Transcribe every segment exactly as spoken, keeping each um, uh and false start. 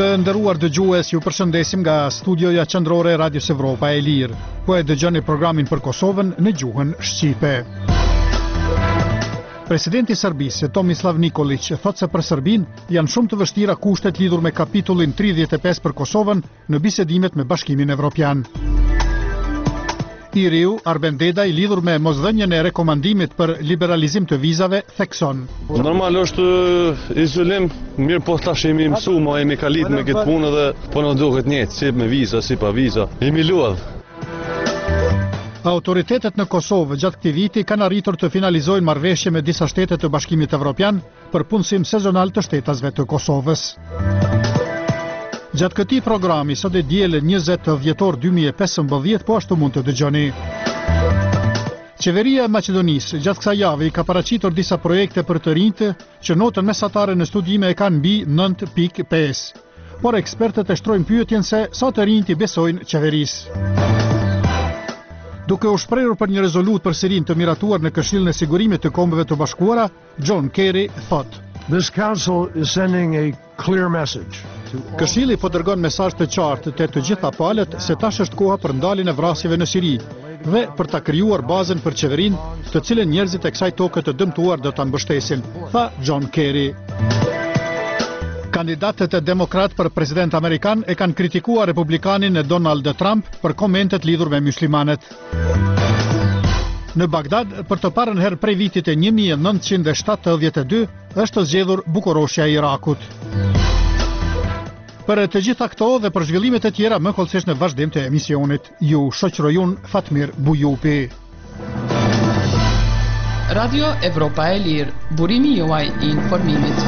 Të nderuar dëgjues, ju përshëndesim nga studioja qendrore e Radios Evropa e Lirë. Po e dëgjoni programin për Kosovën në gjuhën shqipe. Presidenti i Serbisë, Tomislav Nikolić, thotë se për Serbinë janë shumë të vështira kushtet lidhur me kapitullin tridhjetë e pesë për Kosovën në bisedimet me Bashkimin Evropian. I riu, Arben Dedaj, lidhur me mosdhënien e rekomandimit për liberalizim të vizave, thekson. Normal është izolim, mirë po tash jemi mësu, ma jemi kalit me këtë punë dhe po në duhet njëtë, si me viza, si pa viza, jemi luadh. Autoritetet në Kosovë gjatë këtij viti kanë arritur të finalizojnë marrëveshje me disa shtete të Bashkimit Evropian për punësim sezonal të shtetasve të Kosovës. Gjatë këtij programi, sot e diel njëzet dhjetor dy mijë e pesëmbëdhjetë, po ashtu mund të dëgjoni. Qeveria e Maqedonisë gjatë kësaj jave i ka paraqitur disa projekte për të rinjtë që notën mesatare në studime e kanë mbi nëntë pikë pesë. Por ekspertët e shtrojnë pyetjen se sa të rinjtë i besojnë qeverisë. Duke u shprehur për një rezolut për Sirinë të miratuar në Këshillin e Sigurimit të Kombeve të Bashkuara, John Kerry thotë: This council is sending a clear message. Këshilli po dërgon mesazh të qartë te të gjitha palët se tash është koha për ndaljen e vrasjeve në Siri dhe për ta krijuar bazën për qeverinë, të cilën njerëzit e kësaj toke të dëmtuar do ta mbështesin, tha John Kerry. Kandidatët e demokrat për president amerikan e kanë kritikuar republikanin e Donald Trump për komentet lidhur me muslimanët. Në Bagdad, për të parën herë prej vitit e një mijë e nëntëqind e shtatëdhjetë e dy, është zgjedhur bukuroshja e Irakut. Për të gjitha këto dhe për zhvillimet e tjera më kollësisht në vazhdim të emisionit, ju shoqëroj unë Fatmir Bujupi. Radio Evropa e Lirë, burimi juaj i informimit.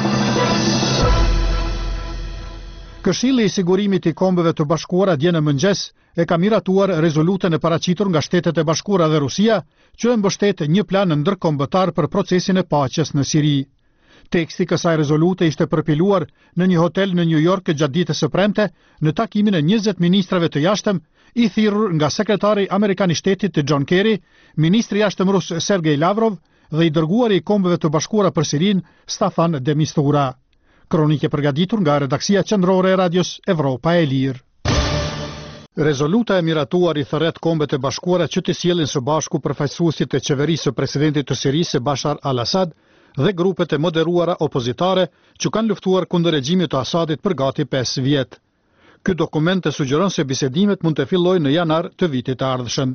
Këshilli i Sigurimit i Kombeve të Bashkuara dje në mëngjes e ka miratuar rezolutën e paraqitur nga Shtetet e Bashkuara dhe Rusia, që e mbështet një plan ndërkombëtar për procesin e paqes në Siri. Teksti i kësaj rezolute ishte përpiluar në një hotel në New York gjatë ditës së premte në takimin e njëzet ministrave të jashtëm, i thirrur nga sekretari amerikan i shtetit të John Kerry, ministri i jashtëm rus Sergej Lavrov dhe i dërguari i Kombeve të Bashkuara për Sirinë Staffan de Mistura. Kronike përgatitur nga redaksia qendrore e Radios Evropa e Lirë. Rezoluta e miratuar i thërret Kombet e Bashkuara që të sjellin së bashku përfaqësuesit e qeverisë së presidentit të Sirisë Bashar al-Assad dhe grupet e moderuara opozitare që kanë luftuar kundër regjimit të Asadit për gati pesë vjet. Ky dokument e sugjeron se bisedimet mund të fillojnë në janar të vitit të ardhshëm.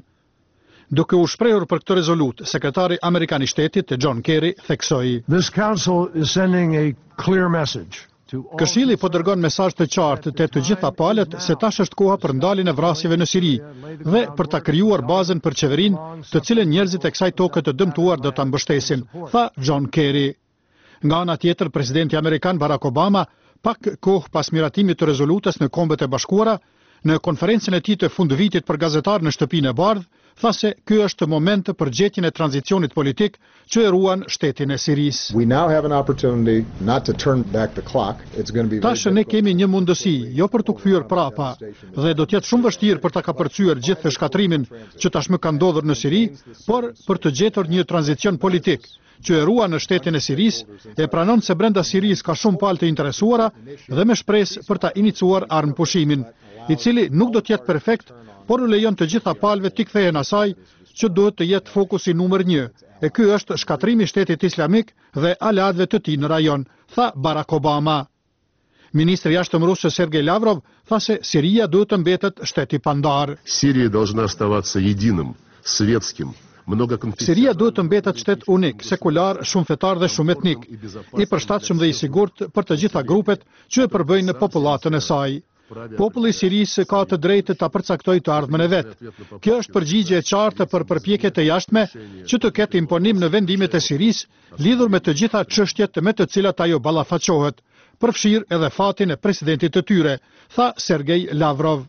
Duke u shprehur për këtë rezolut, sekretari amerikan i shtetit John Kerry theksoi: This council is sending a clear message. Këshilli po dërgon mesazh të qartë te të gjitha palët se tash është koha për ndaljen e vrasjeve në Siri dhe për ta krijuar bazën për qeverinë, të cilën njerëzit e kësaj toke të dëmtuar do ta mbështesin, tha John Kerry. Nga ana tjetër, presidenti amerikan Barack Obama, pak kohë pas miratimit të rezolutës në Kombet e Bashkuara, në konferencën e tij të fundvitit për gazetar në Shtëpinë e Bardhë, tha se ky është moment për gjetjen e tranzicionit politik që e ruan shtetin e Sirisë. We now have an opportunity not to turn back the clock. It's going to be Tash ne kemi një mundësi, jo për të kthyer prapa, dhe do të jetë shumë vështirë për ta kapërcyer gjithë shkatrimin që tashmë ka ndodhur në Siri, por për të gjetur një tranzicion politik që e ruan në shtetin e Sirisë, e pranon se brenda Sirisë ka shumë palë të interesuara dhe me shpresë për ta iniciuar armëpushimin, i cili nuk do të jetë perfekt, por u lejon të gjitha palëve t'i kthehen asaj që duhet të jetë fokusi numër një, e ky është shkatrimi i shtetit islamik dhe aleatëve të tij në rajon, tha Barack Obama. Ministri i jashtëm rus Sergej Lavrov tha se Siria duhet të mbetet shtet i pandar. Сирия должна оставаться единым, светским. Siria duhet të mbetet shtet unik, sekular, shumë fetar dhe shumë etnik, i përshtatshëm dhe i sigurt për të gjitha grupet që e përbëjnë popullatën e saj. Populli i Sirisë ka të drejtë ta përcaktojë të ardhmen e vet. Kjo është përgjigje e qartë për përpjekjet e jashtme që të ketë imponim në vendimet e Sirisë lidhur me të gjitha çështjet me të cilat ajo ballafaqohet, përfshirë edhe fatin e presidentit të tyre, tha Sergej Lavrov.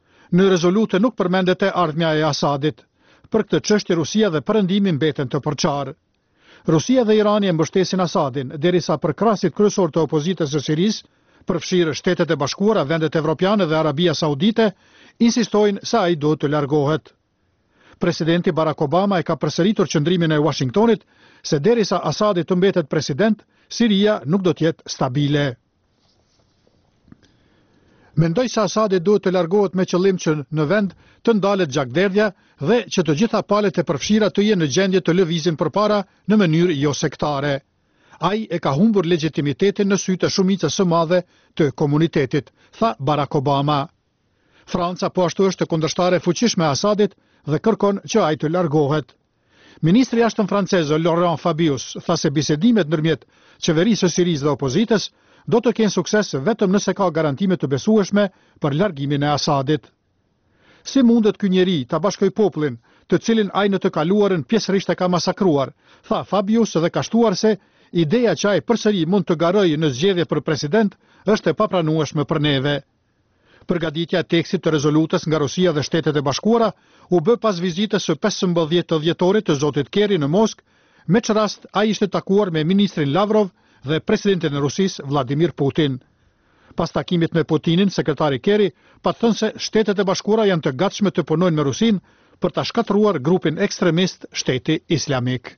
Në rezolutë nuk përmendet e ardhmja e Asadit. Për këtë çështje Rusia dhe Perëndimi mbeten të përçarë. Rusia dhe Irani e mbështesin Asadin, derisa përkrasit kryesor të opozitës së Sirisë, përfshirë Shtetet e Bashkuara, vendet evropiane dhe Arabia Saudite, insistojnë se ai duhet të largohet. Presidenti Barack Obama e ka përsëritur qëndrimin e Washingtonit se derisa Asadi të mbetet president, Siria nuk do të jetë stabile. Mendoj se Asadi duhet të largohet me qëllim që në vend të ndalet gjakderdhja dhe që të gjitha palët e përfshira të jenë në gjendje të lëvizin përpara në mënyrë jo sektare. Ai e ka humbur legitimitetin në sy të shumicës së madhe të komunitetit, tha Barack Obama. Franca po ashtu është kundërshtare fuqishme e Asadit dhe kërkon që ai të largohet. Ministri i jashtëm francez Laurent Fabius tha se bisedimet ndërmjet qeverisë së Sirisë dhe opozitës do të kenë sukses vetëm nëse ka garantime të besueshme për largimin e Asadit. Si mundet ky njeri ta bashkoj popullin, të cilin ai në të kaluarën pjesërisht e ka masakruar, tha Fabius dhe ka shtuar se ideja që ai përsëri mund të garojë në zgjedhje për president është e papranueshme për neve. Përgatitja e tekstit të rezolutës nga Rusia dhe Shtetet e Bashkuara u bë pas vizitës së pesëmbëdhjetë të dhjetorit të zotit Kerry në Moskë, me që rast ai ishte takuar me ministrin Lavrov dhe presidentin e Rusisë Vladimir Putin. Pas takimit me Putinin, sekretari Kerry pa thënë se Shtetet e Bashkuara janë të gatshme të punojnë me Rusinë për ta shkatëruar grupin ekstremist Shteti Islamik.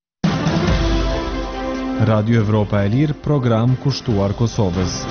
Radio Evropa e Lirë, program kushtuar Kosovës.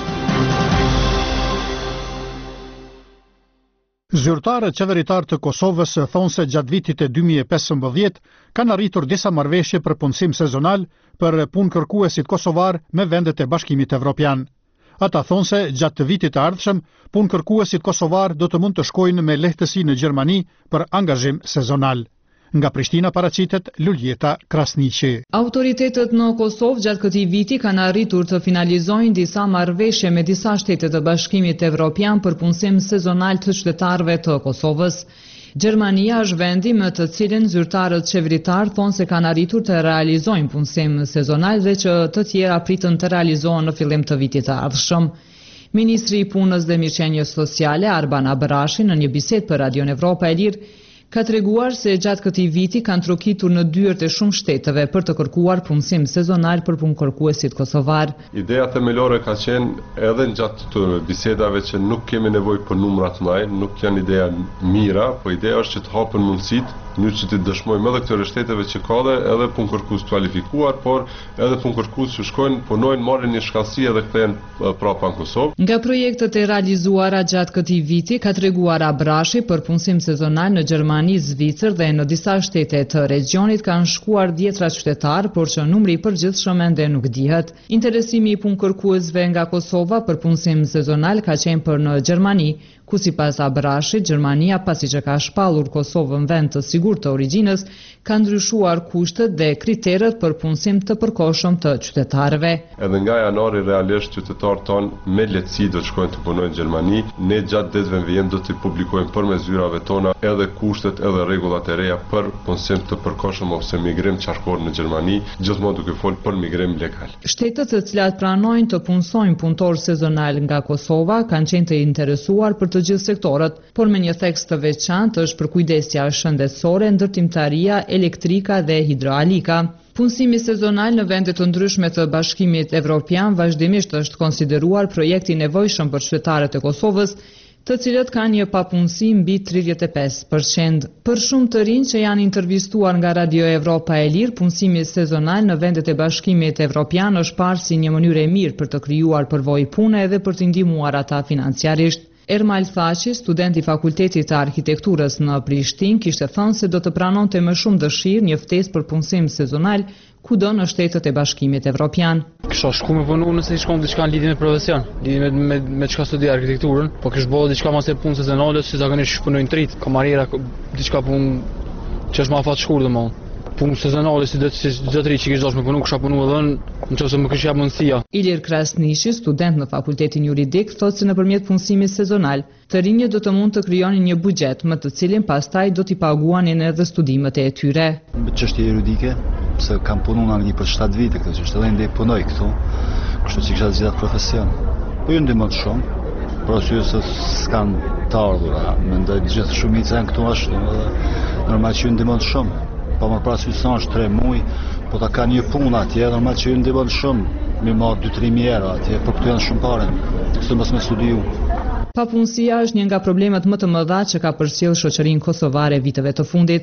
Zyrtarët qeveritar të Kosovës thonë se gjatë vitit e dy mijë e pesëmbëdhjetë kanë arritur disa marrëveshje për punësim sezonal për punëkërkuesit kosovar me vendet e Bashkimit Evropian. Ata thonë se gjatë vitit të ardhshëm, punëkërkuesit kosovar do të mund të shkojnë me lehtësi në Gjermani për angazhim sezonal. Nga Prishtina paraqitet Luljeta Krasniqi. Autoritetet në Kosovë gjatë këtij viti kanë arritur të finalizojnë disa marrëveshje me disa shtete të Bashkimit Evropian për punësim sezonal të qytetarëve të Kosovës. Gjermania është vendi me të cilin zyrtarët qeveritar thonë se kanë arritur të realizojnë punësim sezonal dhe që të tjera pritën të realizohen në fillim të vitit të ardhshëm. Ministri i Punës dhe Mirëqenies Sociale Arban Abrashi në një bisedë për Radion Evropa e Lirë ka treguar se gjatë këtij viti kanë trokitur në dyert e shumë shteteve për të kërkuar punësim sezonal për punëkërkuesit kosovar. Ideja themelore ka qenë edhe në gjatë të bisedave që nuk kemi nevojë për numra të mëdha, nuk janë ideja mira, po ideja është që të hapen mundësitë një që të dëshmojmë edhe këtyre shteteve që ka dhe edhe punëkërkues kvalifikuar, por edhe punëkërkues që shkojnë, punojnë, marrin një shkallësi edhe kthehen prapa në Kosovë. Nga projektet e realizuara gjatë këtij viti ka treguar Abrashi për punësim sezonal në Gjermani, Zvicër dhe në disa shtete të regionit kanë shkuar dhjetra qytetar, por që numri i përgjithshëm ende nuk dihet. Interesimi i punëkërkuesve nga Kosova për punësim sezonal ka qenë për në Gjermani, ku sipas Abrashit, Gjermania pasi që ka shpallur Kosovën vend të sigurt të origjinës, ka ndryshuar kushtet dhe kriteret për punësim të përkohshëm të qytetarëve. Edhe nga janari realisht qytetarët tonë me lehtësi do të shkojnë të punojnë në Gjermani. Ne gjatë ditëve vijim do të publikojmë përmes zyrave tona edhe kushtet edhe rregullat e reja për punësim të përkohshëm ose migrim qarkor në Gjermani, gjithmonë duke folur për migrim legal. Shtetet të cilat pranojnë të punësojnë punëtor sezonal nga Kosova kanë qenë të interesuar për të gjithë sektorët, por me një theks të veçantë është përkujdesja shëndetësore, ndërtimtaria, elektrika dhe hidroalika. Punësimi sezonal në vende të ndryshme të Bashkimit Evropian vazhdimisht është konsideruar projekt i nevojshëm për qytetarët e Kosovës, të cilët kanë një papunësi mbi tridhjetë e pesë përqind. Për shumë të rinj që janë intervistuar nga Radio Evropa e Lirë, punësimi sezonal në vendet e Bashkimit Evropian është parë si një mënyrë e mirë për të krijuar përvojë pune edhe për të ndihmuar ata financiarisht. Ermal Thaçi, student i Fakultetit të Arkitekturës në Prishtinë, kishte thënë se do të pranonte me shumë dëshirë një ftesë për punësim sezonal kudo në shtetet e Bashkimit Evropian. Kisha shku me punu nëse i shkon diçka në lidhje me profesion, lidhje me me, me çka studioj arkitekturën, po kish bëu diçka më se punë sezonale, si zakonisht punojnë trit, kamariera, diçka punë që është më afat shkurt domosdoshmë. Punë sezonale si do të rri që kish dashur me punu, kisha punu edhe nëse më kishte mundësia. Ilir Krasniqi, student në Fakultetin Juridik, thotë se nëpërmjet punësimit sezonal, të rinjët do të mund të krijonin një buxhet me të cilin pastaj do t'i paguanin edhe studimet e tyre. Çështje juridike, se kam punuar në një për shtatë vite këtë çështje, edhe ndej punoj këtu, kështu që kisha zgjedhur profesion. Po ju ndihmon shumë, por arsye se s'kan të ardhura, mendoj të gjithë shumica janë këtu ashtu, normal që ju ndihmon shumë. Po më parasysh sa është tre muaj, po ta ka një punë atje, normal që ju ndihmon shumë, më marr dy tre mijë euro atje, por këtu janë shumë parë. Kështu mos më studiu. Papunësia është një nga problemet më të mëdha që ka përcjell shoqërinë kosovare viteve të fundit.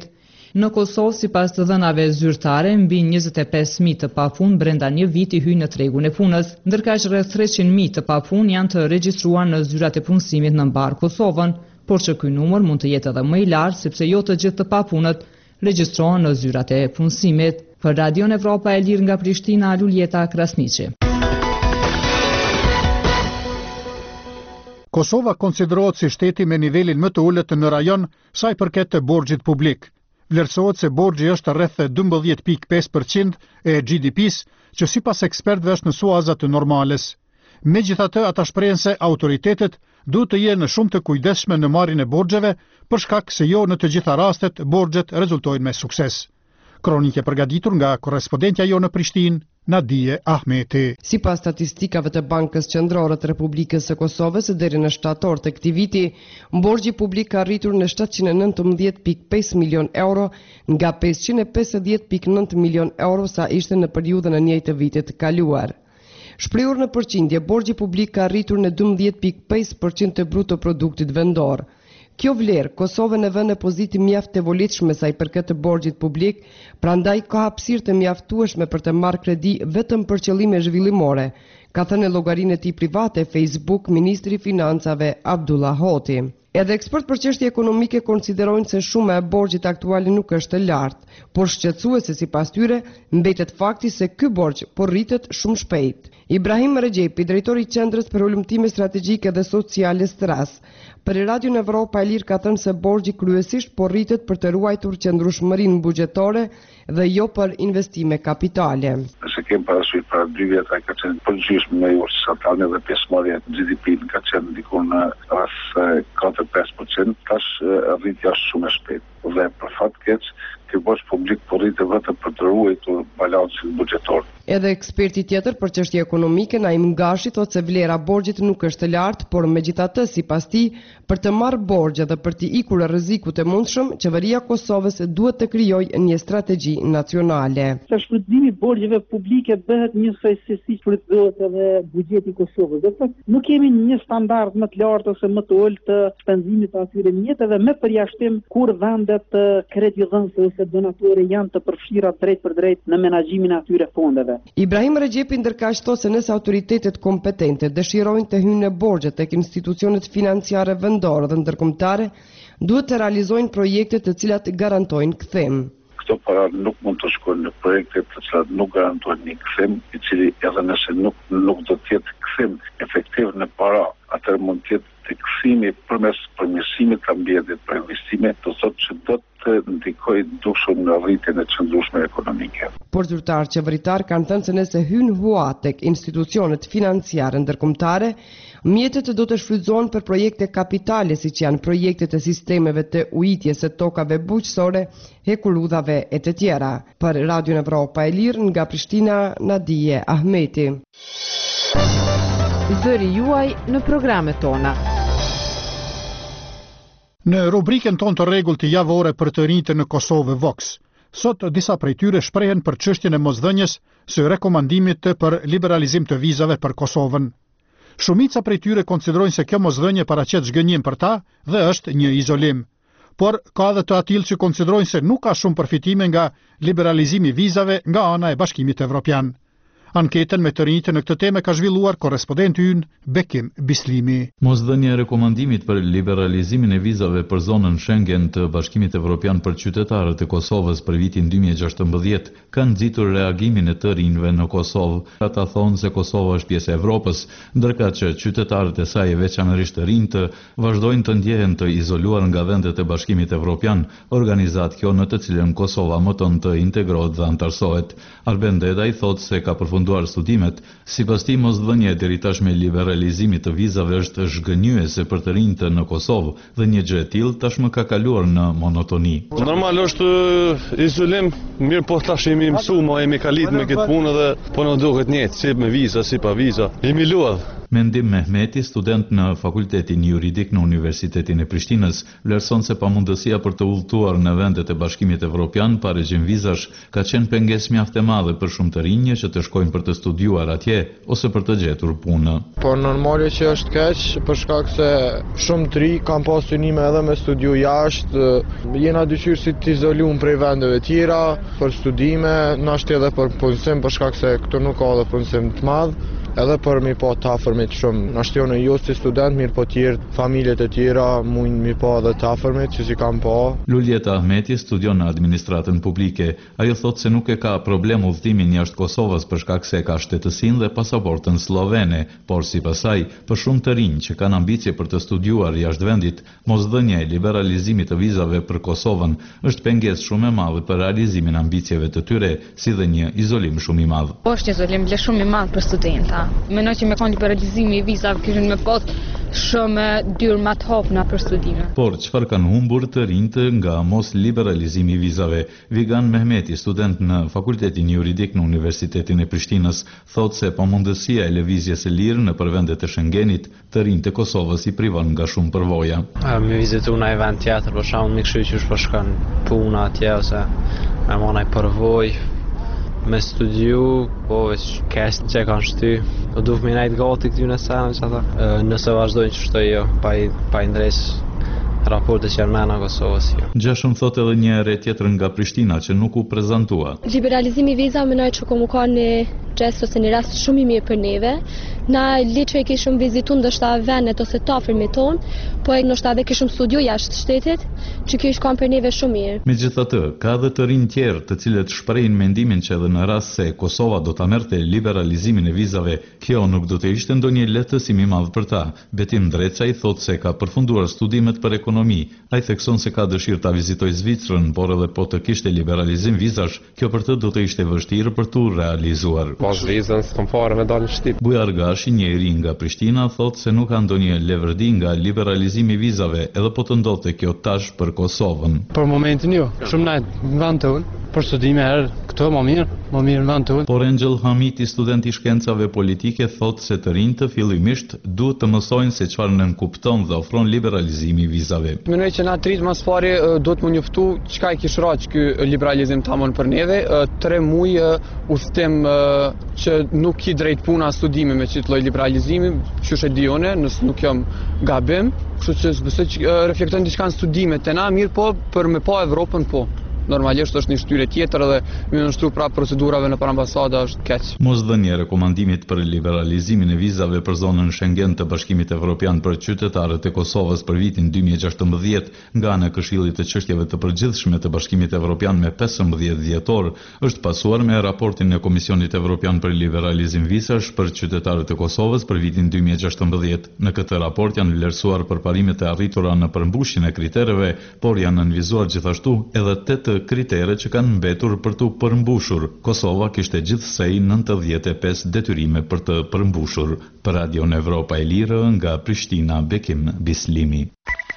Në Kosovë, sipas të dhënave zyrtare, mbi njëzet e pesë mijë të pafund brenda një viti hyjnë në tregun e punës, ndërkaq rreth treqind mijë të pafund janë të regjistruar në zyrat e punësimit në mbar Kosovën, por që ky numër mund të jetë edhe më i lartë sepse jo të gjithë të papunët regjistrohen në zyrat e punësimit. Për Radion Evropa e Lirë nga Prishtina, Luljeta Krasniqi. Kosova konsiderohet si shteti me nivelin më të ulët në rajon sa i përket të borxhit publik. Vlerësohet se borxhi është rreth dymbëdhjetë pikë pesë përqind e G D P-s, që sipas ekspertëve është në suaza të normales. Megjithatë, ata shprehen se autoritetet duhet të jenë shumë të kujdesshme në marrjen e borxheve, për shkak se jo në të gjitha rastet borxhet rezultojnë me sukses. Kronike përgatitur nga korrespondentja jo në Prishtinë, Nadije Ahmeti. Sipas statistikave të Bankës Qendrore të Republikës së Kosovës, deri në shtator të këtij viti, borxhi publik ka arritur në shtatëqind e nëntëmbëdhjetë pikë pesë milion euro nga pesëqind e pesëdhjetë pikë nëntë milion euro sa ishte në periudhën e njëjtë të vitit të kaluar. Shprehur në përqindje, borxhi publik ka arritur në dymbëdhjetë pikë pesë përqind të bruto produktit vendor. Kjo vlerë Kosovën e vën në pozitë mjaft të volitshme sa i përket të borxhit publik, prandaj ka hapësirë të mjaftueshme për të marrë kredi vetëm për qëllime zhvillimore, ka thënë në llogarinë e tij private Facebook ministri i Financave Abdullah Hoti. Edhe ekspert për çështje ekonomike konsiderojnë se shuma e borxhit aktual nuk është e lartë, por shqetësuese sipas tyre mbetet fakti se ky borxh po rritet shumë shpejt. Ibrahim Regjepi, drejtori i Qendrës për Ulëmtime Strategjike dhe Sociale Stras, për Radion Evropa e Lirë ka thënë se borxhi kryesisht po rritet për të ruajtur qëndrueshmërinë buxhetore dhe jo për investime kapitale. Nëse kem parasysh para dy vjetra ka qenë përgjithshme me urtë statale dhe pjesëmarrja e G D P ka qenë diku në rreth katër pesë përqind, tash rritja është shumë e shpejtë dhe për fat keq ky borxh publik po rritet vetëm për të ruajtur balancin buxhetor. Edhe eksperti tjetër për çështje ekonomike, Naim Gashi, thotë se vlera e borxhit nuk është e lartë, por megjithatë sipas tij, për të marrë borxhe dhe për të ikur rrezikut e mundshëm, qeveria e Kosovës duhet të krijojë një strategji nacionale. Shfrytëzimi i borxheve publike bëhet njësoj se si shfrytëzohet edhe buxheti i Kosovës. Do thotë nuk kemi një standard më të lartë ose më të ulët të shpenzimit të atyre mjetë dhe me përjashtim kur vendet kreditdhënëse ose donatore janë të përfshira drejt për drejt në menaxhimin e atyre fondeve. Ibrahim Regjepi ndërkaq thotë se nëse autoritetet kompetente dëshirojnë të hyjnë në borxhe tek institucionet financiare vendore dhe ndërkombëtare, duhet të realizojnë projekte të cilat garantojnë kthim. Këto para nuk mund të shkojnë në projekte të cilat nuk garantojnë një kthim, i cili edhe nëse nuk nuk do të jetë kthim efektiv në para, atëherë mund të jetë të kthimi përmes përmirësimit të ambientit për investime, do thotë që do të ndikojë dukshëm në rritjen e qëndrueshme ekonomike. Por zyrtar qeveritar kanë thënë se nëse hyn hua tek institucionet financiare ndërkombëtare, mjetet do të shfrytëzohen për projekte kapitale, siç janë projektet e sistemeve të ujitjes së tokave bujqësore, hekuludhave e të tjera. Për Radion Evropa e Lirë nga Prishtina, Nadije Ahmeti. Zëri juaj në programet tona. Në rubrikën tonë të rregullt të javore për të rinjtë në Kosovë Vox, sot disa prej tyre shprehen për çështjen e mosdhënies së rekomandimit për liberalizim të vizave për Kosovën. Shumica prej tyre konsiderojnë se kjo mosdhënie paraqet zhgënjim për ta dhe është një izolim. Por ka edhe të atill që konsiderojnë se nuk ka shumë përfitime nga liberalizimi i vizave nga ana e Bashkimit Evropian. Anketën me të rinjtë në këtë temë ka zhvilluar korrespondenti ynë Bekim Bislimi. Mosdhënia e rekomandimit për liberalizimin e vizave për zonën Schengen të Bashkimit Evropian për qytetarët e Kosovës për vitin dy mijë e gjashtëmbëdhjetë ka nxitur reagimin e të rinjve në Kosovë. Ata thonë se Kosova është pjesë e Evropës, ndërkaq që qytetarët e saj, veçanërisht të rinjtë, vazhdojnë të ndjehen të izoluar nga vendet e Bashkimit Evropian, organizat kjo në të cilën Kosova mëton të integrohet dhe antarësohet. Arben Dedaj thotë se ka përfunduar studimet, sipas tij mosdhënia deri tash me liberalizimit të vizave është zhgënjyese për të rinjtë në Kosovë dhe një gjë e tillë tashmë ka kaluar në monotoni. Normal është izolim, mirë po tash jemi mësuar, jemi kalit me këtë punë dhe po na duhet njëjtë, si me viza, si pa viza. Jemi luaj. Mendim Mehmeti, student në Fakultetin Juridik në Universitetin e Prishtinës, vlerëson se pamundësia për të udhëtuar në vendet e Bashkimit Evropian pa regjim vizash ka qenë pengesë mjaft e madhe për shumë të rinj që të shkojnë për të studiuar atje ose për të gjetur punë. Po normale që është keq për shkak se shumë të ri kanë pas synime edhe me studiu jashtë, jena dyqyrë si të izoluar prej vendeve tjera për studime, nashtë edhe për punësim për shkak se këtu nuk ka edhe punësim të madh. Edhe për mi po të afërmit shumë. Nashtjone jo si student, mirë po tjerë, familjet e tjera, mujnë mi po edhe të afërmit, që si kam po. Luljeta Ahmeti studion në administratën publike. Ajo thot se nuk e ka problem udhëtimin jashtë Kosovës për shkak se ka shtetësinë dhe pasaportën slovene, por si pasaj, për shumë të rinj që kanë ambicie për të studiuar jashtë vendit, mosdhënia e liberalizimit të vizave për Kosovën është pengesë shumë e madhe për realizimin e ambicieve të tyre, si dhe një izolim shumë i madh. Është izolim ble shumë i madh për studenta. Menoj që me kanë liberalizimi i vizave kishin me pas shumë dyrë më të hapuna për studime. Por çfarë kanë humbur të rinjtë nga mos liberalizimi i vizave? Vigan Mehmeti, student në Fakultetin Juridik në Universitetin e Prishtinës, thotë se pamundësia e lëvizjes së lirë në vendet e Schengenit të rinjtë e Kosovës i privon nga shumë përvoja. Me vizitu në vend tjetër, për shembull, me kështu që po shkon puna atje ose me marrë përvojë me studiu, po veç kesë që kanë shty, po duhet me najtë gati këty në senë, që ata. Nëse vazhdojnë që shtoj jo, pa i, pa i ndres raporte që mena Kosovës jo. Gjashëm thot edhe një ere tjetër nga Prishtina që nuk u prezentua. Liberalizimi i vizave menoj që komu ka një gest ose një rast shumë i mirë për neve. Na li që e kishëm vizitu ndoshta vendet ose të afërmit tonë, po e ndoshta edhe kishëm studiu jashtë shtetit, që kjo ishtë kam për neve shumë mirë. Megjithatë, ka edhe të rinj tjerë të cilët shprehin mendimin që edhe në rast se Kosova do ta merrte liberalizimin e vizave, kjo nuk do të ishte ndonjë lehtësim i madh për ta. Betim Dreçaj thotë se ka përfunduar studimet për ekonomi. Ai thekson se ka dëshirë ta vizitojë Zvicrën, por edhe po të kishte liberalizim vizash, kjo për të do të ishte vështirë për tu realizuar. Pas vizën s'kam fare me dalë në shtëpi. Bujar Gashi, një i ri nga Prishtina, thotë se nuk ka ndonjë levërdi nga liberalizimi i vizave, edhe po të ndodhte kjo tash për Kosovën. Për momentin jo, shumë najt në vend tonë, për studime herë këto më mirë, më mirë në vend tonë. Por Angel Hamiti, student i shkencave politike, thotë se të rinjtë fillimisht duhet të mësojnë se çfarë nënkupton dhe ofron liberalizimi i vizave. Mendoj që na trit më së pari duhet më njoftu çka i kish rraq ky liberalizim tamam për neve, tre muaj udhtim që nuk i drejt puna studime me çit lloj liberalizimi, që është dione, nëse nuk jam gabim, kështu që besoj që reflekton diçka në studime të na mirë, po për me pa Evropën po. Normalisht është një shtyre tjetër dhe me nështru prapë procedurave në për ambasada është keq. Mosdhënia e rekomandimit për liberalizimin e vizave për zonën Schengen të Bashkimit Evropian për qytetarët e Kosovës për vitin dy mijë e gjashtëmbëdhjetë nga ana e Këshillit të Çështjeve të Përgjithshme të Bashkimit Evropian me pesëmbëdhjetë dhjetor është pasuar me raportin e Komisionit Evropian për liberalizim vizash për qytetarët e Kosovës për vitin dy mijë e gjashtëmbëdhjetë. Në këtë raport janë vlerësuar përparimet e arritura në përmbushjen e kritereve, por janë nënvizuar gjithashtu edhe tetë kritere që kanë mbetur për të përmbushur. Kosova kishte gjithsej nëntëdhjetë e pesë detyrime për të përmbushur. Për Radion Evropa e Lirë nga Prishtina, Bekim Bislimi.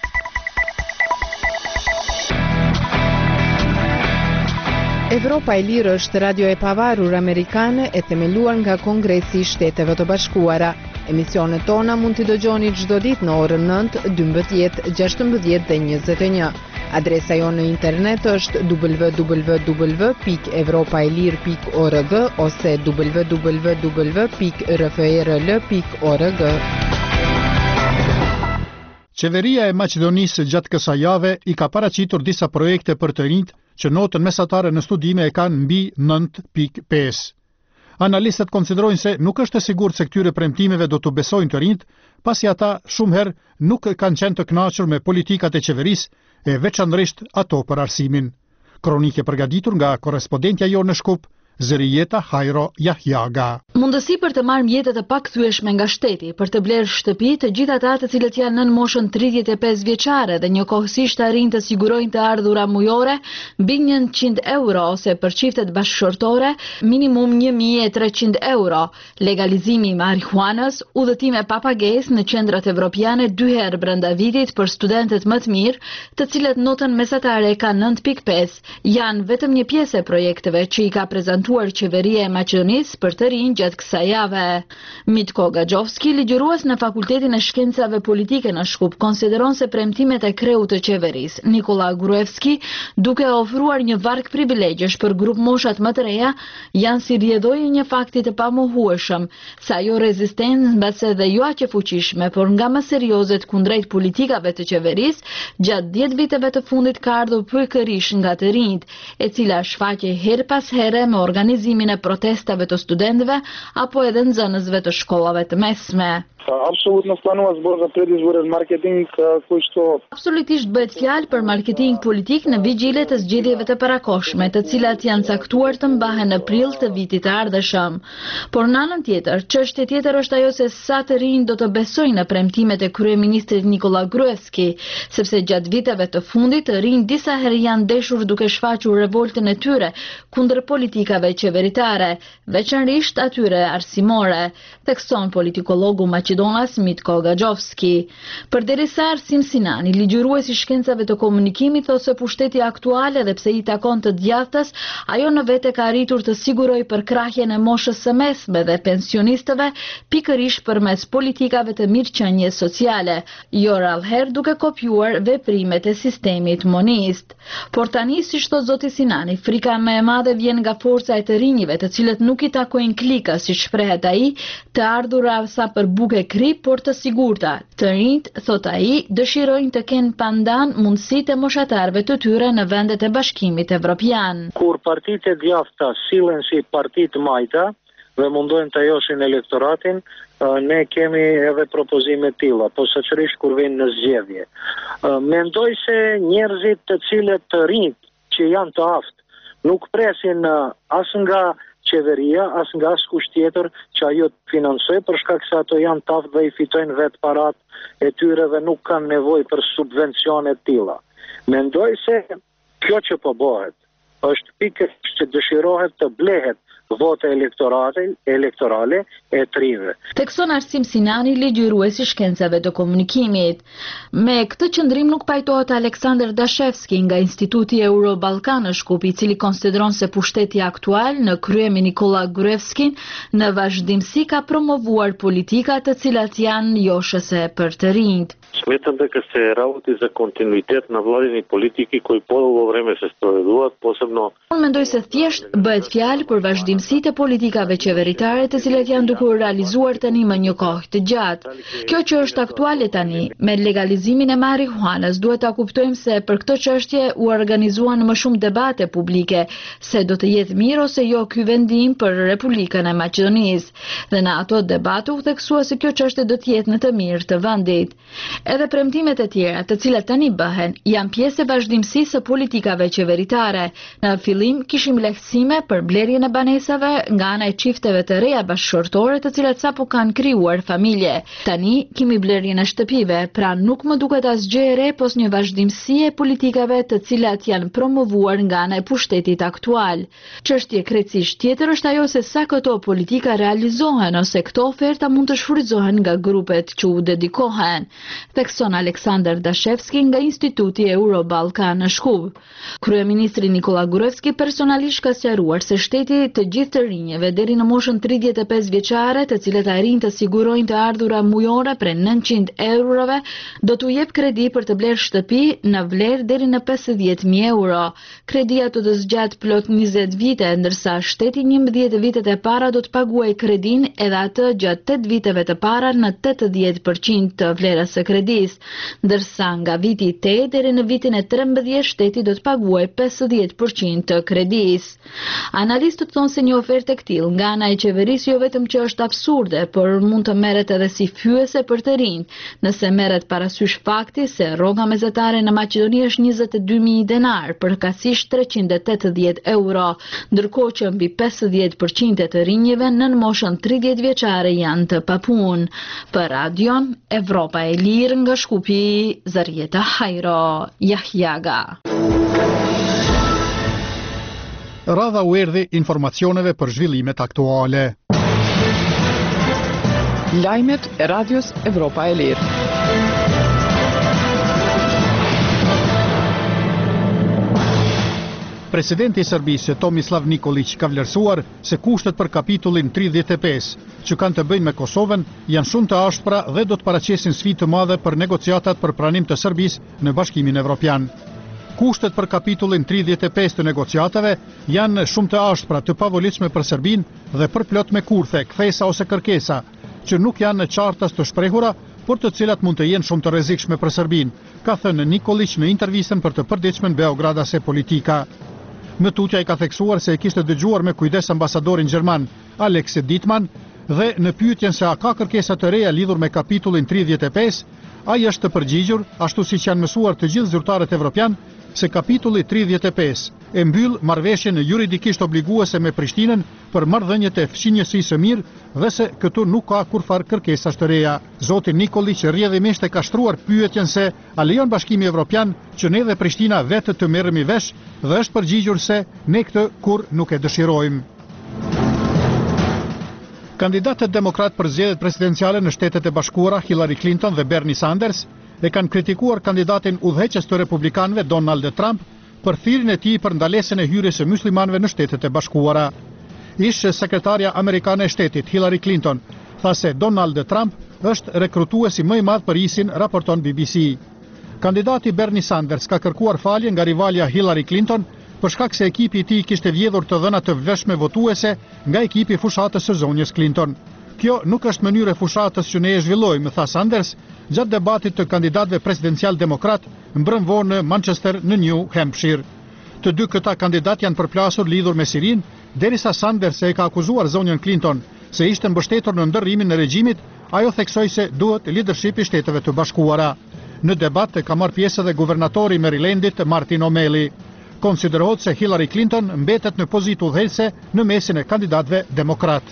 Evropa e Lirë është radio e pavarur amerikane e themeluar nga Kongresi i Shteteve të Bashkuara. Emisionet tona mund t'i dëgjoni çdo ditë në orën nëntë, dymbëdhjetë, gjashtëmbëdhjetë dhe njëzet e një. Adresa jo në internet është w w w pikë evropaelir pikë org ose w w w pikë r f r l pikë org. Qeveria e Maqedonisë gjatë kësaj jave i ka paraqitur disa projekte për të rinjt që notën mesatare në studime e kanë mbi nëntë pikë pesë. Analistët konsiderojnë se nuk është e sigurt se këtyre premtimeve do të besojnë të rinjt, pasi ata shumë herë nuk kanë qenë të kënaqur me politikat e qeverisë e veçanërisht ato për arsimin. Kronike përgatitur nga korrespondentja jo në Shkup, Zërijeta Hajro Jahjaga. Mundësi për të marrë mjetet e pakthyeshme nga shteti për të blerë shtëpi të gjithë ata të cilët janë nën moshën tridhjetë e pesë vjeçare dhe njëkohësisht arrin të sigurojnë të ardhura mujore mbi njëqind euro ose për çiftet bashkëshortore minimum një mijë e treqind euro. Legalizimi i marihuanës, udhëtime pa pagesë në qendrat evropiane dy herë brenda vitit për studentët më të mirë, të cilët notën mesatare ka nëntë pikë pesë, janë vetëm një pjesë e projekteve që i ka prezantuar prezantuar qeveria e Maqedonisë për të rinj gjatë kësaj jave. Mitko Gaxhovski, ligjërues në Fakultetin e Shkencave Politike në Shkup, konsideron se premtimet e kreut të qeverisë, Nikola Gruevski, duke ofruar një varg privilegjesh për grup moshat më të reja, janë si rrjedhojë një fakti të pamohueshëm, se ajo rezistencë mbase dhe jo aq e fuqishme, por nga më seriozet kundrejt politikave të qeverisë, gjatë dhjetë viteve të fundit ka ardhur përkërish nga të rinjt, e cila shfaqej her pas here me organizimin e protestave të studentëve apo edhe nxënësve të shkollave të mesme. Apsolutno stanува збор за предизборен маркетинг кој што Absolutisht bëhet fjalë për marketing politik në vigjile të zgjedhjeve të parakohshme, të cilat janë caktuar të mbahen në prill të vitit të ardhshëm. Por në anën tjetër, çështja tjetër është ajo se sa të rinj do të besojnë në premtimet e kryeministrit Nikola Gruevski, sepse gjatë viteve të fundit të rinj disa herë janë deshur duke shfaqur revoltën e tyre kundër politikave qeveritare, veçanërisht atyre arsimore, thekson politikologu Maqedonas Mitko Gaxhovski. Përderisa Arsim Sinani, ligjërues i shkencave të komunikimit, thosë se pushteti aktual, edhe pse i takon të djathtës, ajo në vete ka arritur të sigurojë përkrahjen e moshës së mesme dhe pensionistëve, pikërisht përmes politikave të mirëqenies sociale, jo rallëherë duke kopjuar veprimet e sistemit monist. Por tani, siç thot zoti Sinani, frika më e madhe vjen nga forca e të rinjve, të cilët nuk i takojnë klika, siç shprehet ai, të ardhura sa për buke kri, por të sigurta. Të rinjt, thot ai, dëshirojnë të kenë pandan mundësitë e moshatarëve të tyre në vendet e Bashkimit Evropian. Kur partitë e djathta sillen si partitë majta dhe mundojnë të joshin elektoratin, ne kemi edhe propozime të tilla, posaçërisht kur vijnë në zgjedhje. Mendoj se njerëzit të cilët të rinjt që janë të aftë nuk presin as nga qeveria, as nga askush tjetër që ajo të financojë, për shkak se ato janë të aftë dhe i fitojnë vetë parat e tyre dhe nuk kanë nevojë për subvencione të tilla. Mendoj se kjo që po bëhet është pikërisht që dëshirohet të blehet vote elektorale, elektorale e të rinjve. Thekson Arsim Sinani, ligjërues i shkencave të komunikimit. Me këtë qëndrim nuk pajtohet Aleksandar Dashevski nga Instituti Euro-Ballkan në Shkup, i cili konsideron se pushteti aktual në krye me Nikola Gruevskin në vazhdimsi ka promovuar politika të cilat janë joshëse për të rinjt. Сметам дека се работи за континуитет на владини политики кои подолго време се спроведуваат, посебно. Unë mendoj se thjesht bëhet fjalë për vazhdimsitë e politikave qeveritare të cilat janë duke u realizuar tani më një kohë të gjatë. Kjo që është aktuale tani me legalizimin e marihuanës, duhet ta kuptojmë se për këtë çështje u organizuan më shumë debate publike se do të jetë mirë ose jo ky vendim për Republikën e Maqedonisë. Dhe në ato debate u theksua se kjo çështje do të jetë në të mirë të vendit. Edhe premtimet e tjera, të cilat tani bëhen, janë pjesë e vazhdimësisë së politikave qeveritare. Në fillim kishim lehtësime për blerjen e banesave nga ana e çifteve të reja bashkëshortore, të cilat sapo kanë krijuar familje. Tani kemi blerjen e shtëpive, pra nuk më duket asgjë e re, pos një vazhdimësi e politikave të cilat janë promovuar nga ana e pushtetit aktual. Çështje krejtësisht tjetër është ajo se sa këto politika realizohen ose këto oferta mund të shfrytëzohen nga grupet që u dedikohen, thekson Aleksandar Dashevski nga Instituti Euro-Ballkan në Shkup. Kryeministri Nikola Gruevski personalisht ka sqaruar se shteti të gjithë të rinjeve deri në moshën tridhjetë e pesë vjeçare, të cilët arrin të sigurojnë të ardhura mujore prej nëntëqind eurove, do t'u jep kredi për të blerë shtëpi në vlerë deri në pesëdhjetë mijë euro. Kredia do të zgjat plot njëzet vite, ndërsa shteti njëmbëdhjetë vitet e para do të paguajë kredin edhe atë gjatë tetë viteve të para në tetëdhjetë përqind të vlerës së kredis, ndërsa nga viti tetë deri në vitin e trembëdhjetë shteti do të paguajë pesëdhjetë përqind të kredis. Analistët thonë se një ofertë e këtill nga ana e qeverisë jo vetëm që është absurde, por mund të merret edhe si fyese për të rinj, nëse merret parasysh fakti se rroga mesetare në Maqedoni është njëzet e dy mijë denar, përkatësisht treqind e tetëdhjetë euro, ndërkohë që mbi pesëdhjetë përqind e të rinjve nën moshën tridhjetë vjeçare janë të papunë. Për Radion Evropa e Lirë nga Shkupi, Zarieta Hajro, Jahjaga. Radha u erdhi informacioneve për zhvillimet aktuale. Lajmet e Radios Evropa e Lirë. Presidenti i Serbisë, Tomislav Nikolić, ka vlerësuar se kushtet për kapitullin tridhjetë e pesë, që kanë të bëjnë me Kosovën, janë shumë të ashpra dhe do të paraqesin sfidë të madhe për negociatat për pranim të Serbisë në Bashkimin Evropian. Kushtet për kapitullin tridhjetë e pesë të negociatave janë shumë të ashpra, të pavolitshme për Serbinë dhe përplot me kurthe, kthesa ose kërkesa, që nuk janë në qartas të shprehura, por të cilat mund të jenë shumë të rrezikshme për Serbinë, ka thënë Nikolić në intervistën për të përditshme në Beograd ase Politika. Më tutja i ka theksuar se e kishte dëgjuar me kujdes ambasadorin gjerman Alex Dittmann dhe në pyetjen se a ka kërkesa të reja lidhur me kapitullin tridhjetë e pesë, ai është të përgjigjur, ashtu siç janë mësuar të gjithë zyrtarët evropian, se kapitulli tridhjetë e pesë e mbyll marrëveshjen juridikisht obliguese me Prishtinën për marrëdhëniet e fqinjësisë së mirë dhe se këtu nuk ka kurfar kërkesash të reja. Zoti Nikolić rrjedhimisht e ka shtruar pyetjen se a lejon Bashkimi Evropian që ne dhe Prishtina vetë të merremi vesh dhe është përgjigjur se ne këtë kur nuk e dëshirojmë. Kandidatët demokrat për zgjedhjet presidenciale në Shtetet e Bashkuara, Hillary Clinton dhe Bernie Sanders, e kanë kritikuar kandidatin udhëheqës të republikanëve Donald Trump për thirrjen e tij për ndalesën e hyrjes së muslimanëve në Shtetet e Bashkuara. Ish sekretarja amerikane e shtetit Hillary Clinton tha se Donald Trump është rekrutuesi më i madh për ISIN, raporton B B C. Kandidati Bernie Sanders ka kërkuar falje nga rivalja Hillary Clinton për shkak se ekipi i tij kishte vjedhur të dhëna të vlefshme votuese nga ekipi i fushatës së zonjës Clinton. Kjo nuk është mënyrë e fushatës që ne e zhvillojmë, tha Sanders gjatë debatit të kandidatëve presidencial demokrat mbrëm vonë në Manchester në New Hampshire. Të dy këta kandidat janë përplasur lidhur me Sirin, derisa Sanders e ka akuzuar zonjën Clinton se ishte mbështetur në ndërrimin e regjimit, ajo theksoi se duhet leadership i Shteteve të Bashkuara. Në debat ka marrë pjesë edhe guvernatori i Marylandit Martin O'Malley. Konsiderohet se Hillary Clinton mbetet në pozitë udhëheqëse në mesin e kandidatëve demokrat.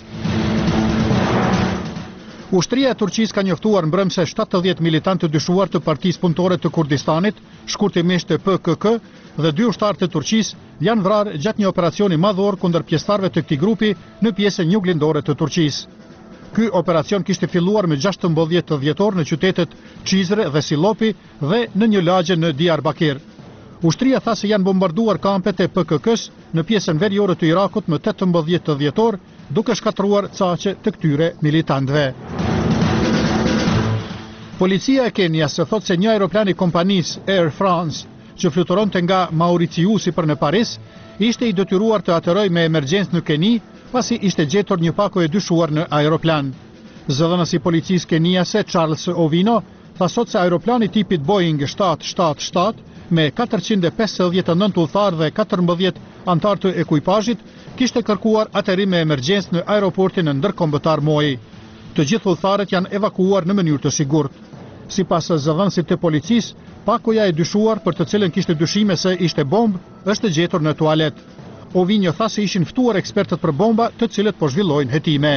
Ushtria e Turqisë ka njoftuar mbrëm se shtatëdhjetë militantë të dyshuar të Partisë Punëtore të Kurdistanit, shkurtimisht P K K, dhe dy ushtarë të Turqisë janë vrarë gjatë një operacioni madhor kundër pjesëtarëve të këtij grupi në pjesën juglindore të Turqisë. Ky operacion kishte filluar me gjashtëmbëdhjetë dhjetor në qytetet Çizre dhe Silopi dhe në një lagje në Diyarbakir. Ushtria tha se janë bombarduar kampet e P K K-s në pjesën veriore të Irakut më tetëmbëdhjetë dhjetor, duke shkatruar caqe të këtyre militantëve. Policia e Kenias thot se një aeroplan i kompanisë Air France, që fluturonte nga Mauritiusi për në Paris, ishte i detyruar të atërrojë me emergjencë në Keni, pasi ishte gjetur një pako e dyshuar në aeroplan. Zëdhënësi i policisë keniase Charles Ovino tha sot se aeroplani tipit Boeing shtatë shtatë shtatë me katërqind e pesëdhjetë e nëntë udhëtarë dhe katërmbëdhjetë anëtar të ekuipazhit kishte kërkuar atterrim me emergjencë në aeroportin ndërkombëtar Moi. Të gjithë udhëtarët janë evakuuar në mënyrë të sigurt. Sipas zëdhënësit të policisë, pakoja e dyshuar për të cilën kishte dyshime se ishte bombë, është gjetur në tualet. Ovinjo tha se ishin ftuar ekspertët për bomba, të cilët po zhvillojnë hetime.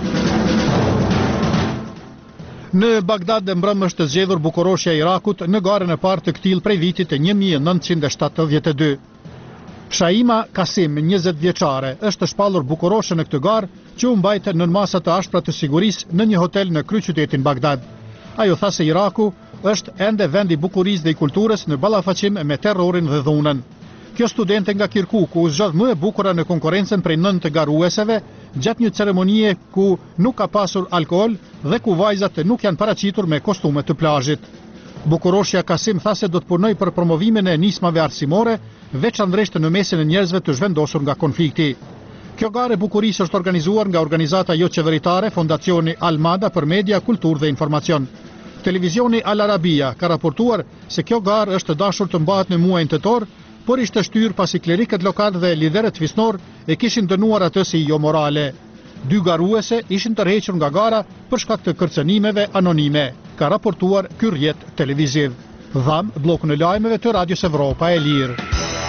Në Bagdad dhe mbrëm është zgjedhur bukoroshja e Irakut në garën e parë të këtij prej vitit të një mijë e nëntëqind e shtatëdhjetë e dy. Shaima Kasim, njëzet vjeçare, është shpallur bukoroshë në këtë garë që u mbajtë nën masa të ashpra të sigurisë në një hotel në kryeqytetin Bagdad. Ajo tha se Iraku është ende vendi bukurisë dhe i kulturës në ballafaqim me terrorin dhe dhunën. Kjo studente nga Kirkuku u zgjodh më e bukura në konkurrencën prej nëntë garueseve gjatë një ceremonie ku nuk ka pasur alkool dhe ku vajzat nuk janë paraqitur me kostume të plazhit. Bukoroshja Kasim tha se do të punoj për promovimin e nismave arsimore, veçanërisht në mesin e njerëzve të zhvendosur nga konflikti. Kjo garë e bukurisë është organizuar nga organizata jo qeveritare Fondacioni Almada për Media, Kulturë dhe Informacion. Televizioni Al Arabia ka raportuar se kjo garë është dashur të mbahet në muajin tetor, por ishte shtyr pasi klerikët lokal dhe liderët fisnor e kishin dënuar atë si jo morale. Dy garuese ishin tërhequr nga gara për shkak të kërcënimeve anonime, ka raportuar ky rrjet televiziv. Dham, blokun e lajmeve të Radios Evropa e Lirë.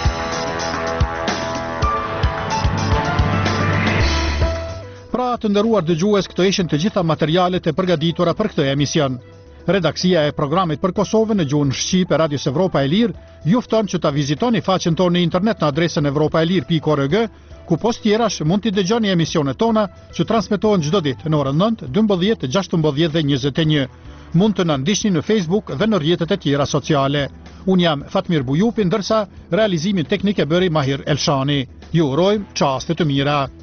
Pra të nderuar dëgjues, këto ishin të gjitha materialet e përgatitura për këtë emision. Redaksia e programit për Kosovën në gjuhën shqipe e Radios Evropa e Lirë ju fton që ta vizitoni faqen tonë në internet në adresën evropaelir punkt org, ku post tjerash mund t'i dëgjoni emisionet tona që transmetohen çdo ditë në orën nëntë, dymbëdhjetë, gjashtëmbëdhjetë dhe njëzet e një. Mund të na ndiqni në Facebook dhe në rrjetet e tjera sociale. Unë jam Fatmir Bujupi, ndërsa realizimin teknik e bëri Mahir Elshani. Ju urojmë çaste të mira.